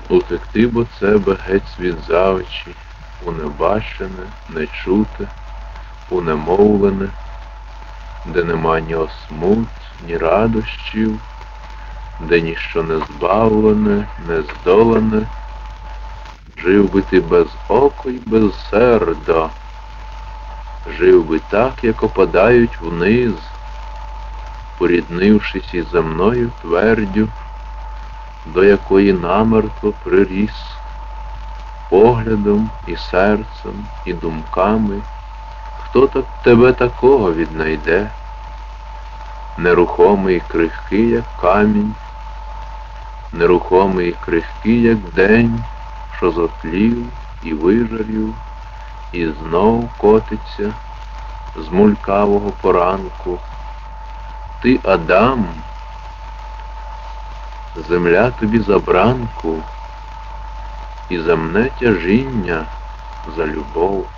Утекти б от себе геть світ за очі, у небачене, нечуте, у немовлене, де нема ні осмут, ні радощів, де ніщо не збавлене, не здолане. Жив би ти без ока й без серда, жив би так, як опадають вниз, поріднившись із земною твердю, до якої намертво приріс, поглядом і серцем, і думками. Хто так тебе такого віднайде? Нерухомий і крихкий, як камінь, нерухомий і крихкий, як день, що зотлів і вижарів, і знов котиться з мулькавого поранку. Ти Адам, земля тобі за бранку, і земне тяжіння за любов.